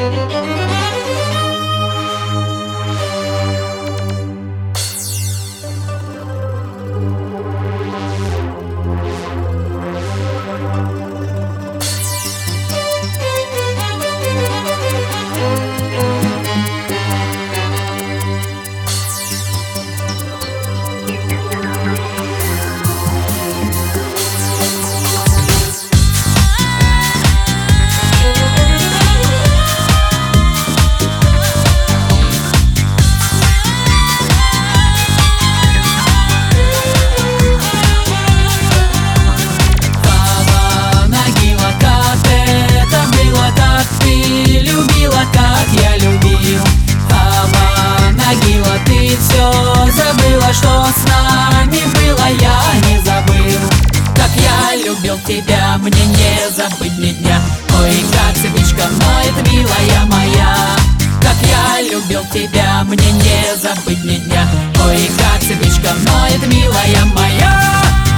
Что с нами было, я не забыл. Как я любил тебя, мне не забыть ни дня. Ой, как цветочка ноет, милая моя. Как я любил тебя, мне не забыть ни дня. Ой, как цветочка ноет, милая моя.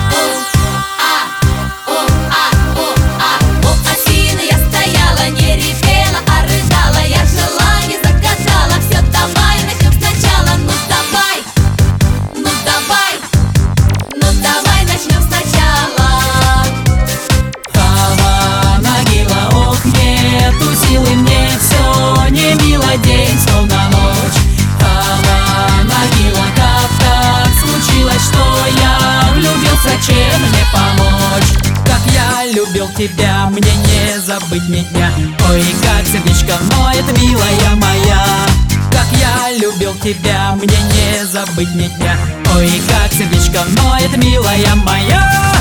День, словно ночь, могила, как так случилось, что я влюбился, чем мне помочь? Как я любил тебя, мне не забыть ни дня. Ой, как сердечко ноет, милая моя. Как я любил тебя, мне не забыть ни дня. Ой, как сердечко ноет, милая моя.